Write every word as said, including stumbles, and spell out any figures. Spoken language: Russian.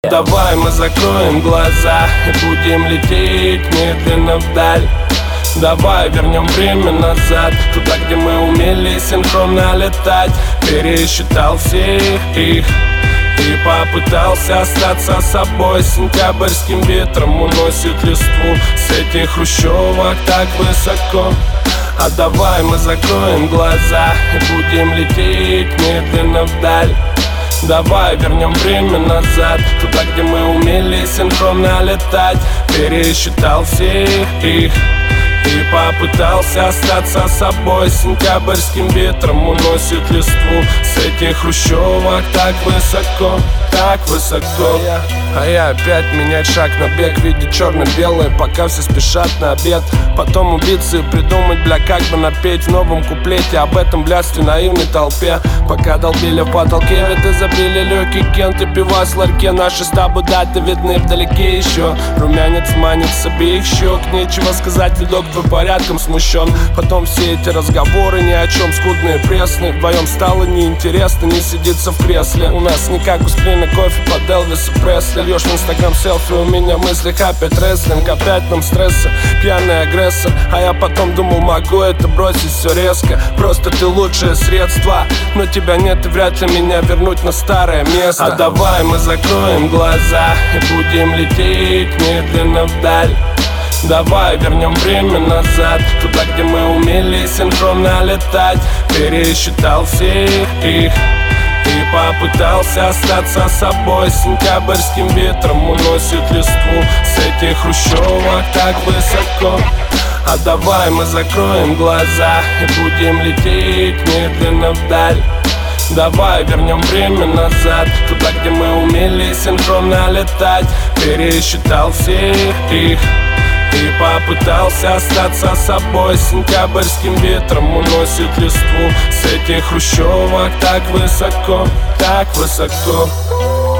Давай мы закроем глаза и будем лететь медленно вдаль. Давай вернем время назад, туда, где мы умели синхронно летать. Пересчитал всех их и попытался остаться собой. Сентябрьским ветром уносит листву с этих хрущевок так высоко. А давай мы закроем глаза и будем лететь медленно вдаль. Давай вернем время назад, туда, где мы умели синхронно летать. Пересчитал всех их и попытался остаться собой. Сентябрьским ветром уносит листву с этих хрущевок так высоко, так высоко. А я опять менять шаг на бег, видеть черно-белое, пока все спешат на обед. Потом убиться и придумать, бля, как бы напеть в новом куплете об этом блядстве наивной толпе. Пока долбили в потолке, ведь изобили легкий кент и пивас в ларьке. Наши стабы даты видны вдалеке еще. Румянец манит с обеих щек. Нечего сказать, видок твой порядком смущен. Потом все эти разговоры ни о чем, скудные пресные. Вдвоем стало неинтересно, не сидится в кресле. У нас не как у Сплина кофе под Элвиса Пресли. Льешь в инстаграм селфи, у меня в мыслях опять рестлинг. Опять нам стресса, пьяный агрессор. А я потом думал, могу это бросить все резко. Просто ты лучшее средство, но тебя нет и вряд ли меня вернуть на старое место. А давай мы закроем глаза и будем лететь медленно вдаль. Давай вернем время назад, туда, где мы умели синхронно летать. Пересчитал всех их и попытался остаться собой. Сентябрьским ветром уносит листву с этих хрущевок так высоко. А давай мы закроем глаза и будем лететь медленно вдаль. Давай вернем время назад, туда, где мы умели синхронно летать. Пересчитал всех их и попытался остаться собой. Сентябрьским ветром уносит листву с этих хрущевок так высоко, так высоко.